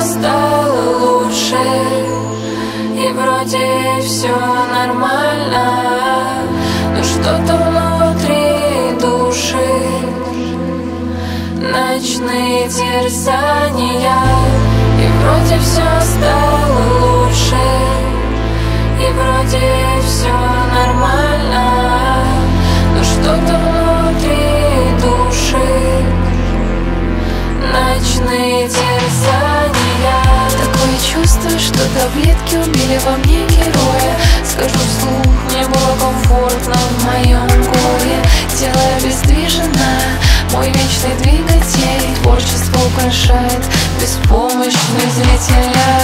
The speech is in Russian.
стало лучше, и вроде все нормально, но что-то внутри души, ночные терзания. И вроде все стало лучше, и вроде все нормально, но что-то внутри души, ночные терзания. Такое чувство, что таблетки убили во мне героя. Скажу вслух, мне было комфортно в моем горе. Тело обездвижено, мой вечный двигатель творчество украшает беспомощный зрителя.